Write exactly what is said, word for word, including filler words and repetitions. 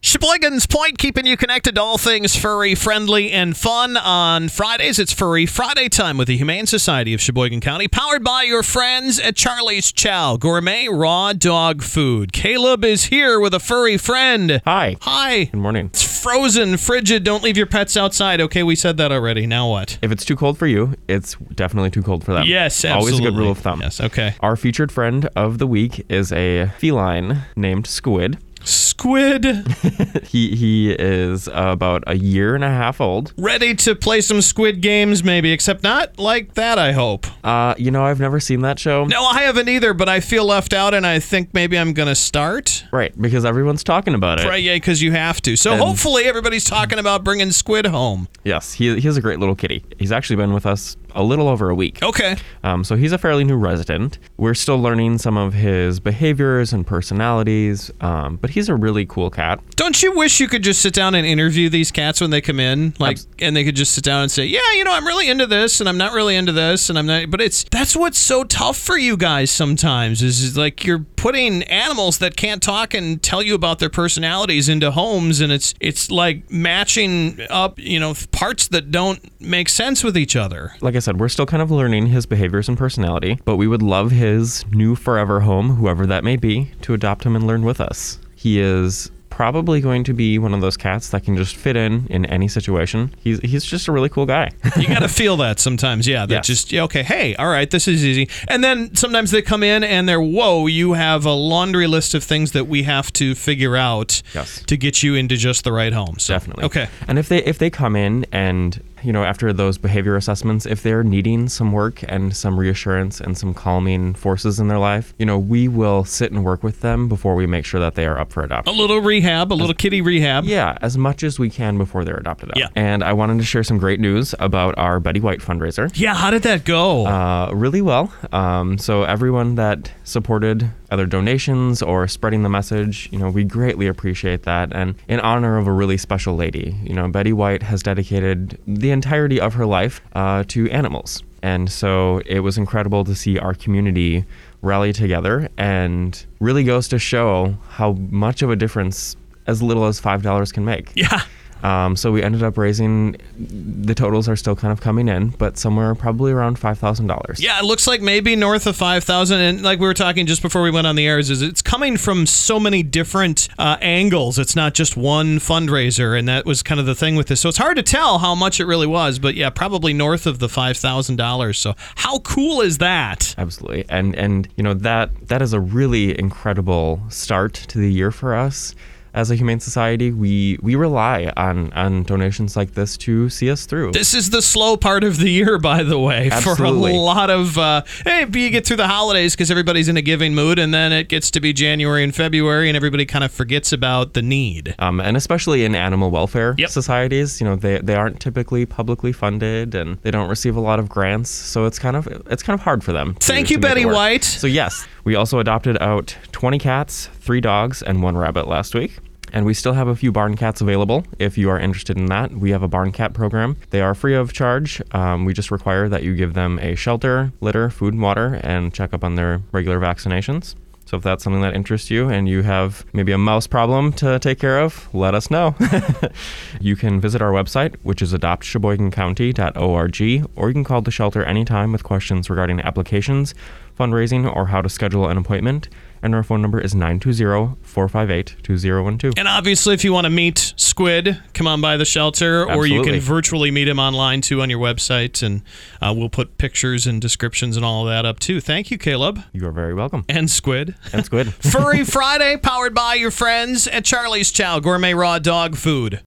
Sheboygan's Point, keeping you connected to all things furry, friendly, and fun. On Fridays, it's Furry Friday time with the Humane Society of Sheboygan County, powered by your friends at Charlie's Chow, gourmet raw dog food. Caleb is here with a furry friend. Hi. Hi. Good morning. It's frozen, frigid. Don't leave your pets outside. Okay, we said that already. Now what? If it's too cold for you, it's definitely too cold for them. Yes, absolutely. Always a good rule of thumb. Yes, okay. Our featured friend of the week is a feline named Squid. Squid. he he is uh, about a year and a half old. Ready to play some Squid Games, maybe, except not like that, I hope. Uh, you know, I've never seen that show. No, I haven't either, but I feel left out, and I think maybe I'm going to start. Right, because everyone's talking about it. Right, yeah, because you have to. So And- hopefully everybody's talking about bringing Squid home. Yes, he, he's a great little kitty. He's actually been with us a little over a week. Okay. Um, so he's a fairly new resident. We're still learning some of his behaviors and personalities, um, but he's a really cool cat. Don't you wish you could just sit down and interview these cats when they come in, like, Abs- and they could just sit down and say, "Yeah, you know, I'm really into this, and I'm not really into this, and I'm not." But it's that's what's so tough for you guys sometimes is, is like you're putting animals that can't talk and tell you about their personalities into homes, and it's it's like matching up, you know, parts that don't make sense with each other. Like I said, we're still kind of learning his behaviors and personality, but we would love his new forever home, whoever that may be, to adopt him and learn with us. He is probably going to be one of those cats that can just fit in in any situation. He's he's just a really cool guy. You got to feel that sometimes, yeah. That Yes. just, yeah, okay, hey, all right, this is easy. And then sometimes they come in and they're, whoa, you have a laundry list of things that we have to figure out Yes. to get you into just the right home. So, Definitely. Okay. And if they if they come in and, you know, after those behavior assessments, if they're needing some work and some reassurance and some calming forces in their life, you know, we will sit and work with them before we make sure that they are up for A adoption. little rehab, a little kitty rehab. Yeah, as much as we can before they're adopted out. Yeah. And I wanted to share some great news about our Betty White fundraiser. Yeah, how did that go? Uh, really well. Um, so everyone that supported either donations or spreading the message, you know, we greatly appreciate that. And in honor of a really special lady, you know, Betty White has dedicated the entirety of her life uh, to animals. And so it was incredible to see our community rally together, and really goes to show how much of a difference as little as five dollars can make. yeah. Um, so we ended up raising, the totals are still kind of coming in, but somewhere probably around five thousand dollars. Yeah, it looks like maybe north of five thousand. And like we were talking just before we went on the air, is it's coming from so many different uh, angles. It's not just one fundraiser. And that was kind of the thing with this. So it's hard to tell how much it really was. But yeah, probably north of the five thousand dollars. So how cool is that? Absolutely. And, and you know, that that is a really incredible start to the year for us. As a Humane Society, we, we rely on, on donations like this to see us through. This is the slow part of the year, by the way, Absolutely. for a lot of, uh, hey, you get through the holidays because everybody's in a giving mood, and then it gets to be January and February, and everybody kind of forgets about the need. Um, and especially in animal welfare Yep. societies, you know, they, they aren't typically publicly funded, and they don't receive a lot of grants, so it's kind of it's kind of hard for them. to- Thank to you, make it Betty work. White. So yes, we also adopted out twenty cats, three dogs, and one rabbit last week. And we still have a few barn cats available if you are interested in that. We have a barn cat program. They are free of charge. Um, we just require that you give them a shelter, litter, food and water, and check up on their regular vaccinations. So if that's something that interests you and you have maybe a mouse problem to take care of, let us know. You can visit our website, which is adopt sheboygan county dot org, or you can call the shelter anytime with questions regarding applications, fundraising, or how to schedule an appointment. And our phone number is nine two zero, four five eight, two zero one two. And obviously, if you want to meet Squid, come on by the shelter, or you can Absolutely. virtually meet him online, too, on your website, and uh, we'll put pictures and descriptions and all of that up, too. Thank you, Caleb. You are very welcome. And Squid. And Squid. Furry Friday, powered by your friends at Charlie's Chow, gourmet raw dog food.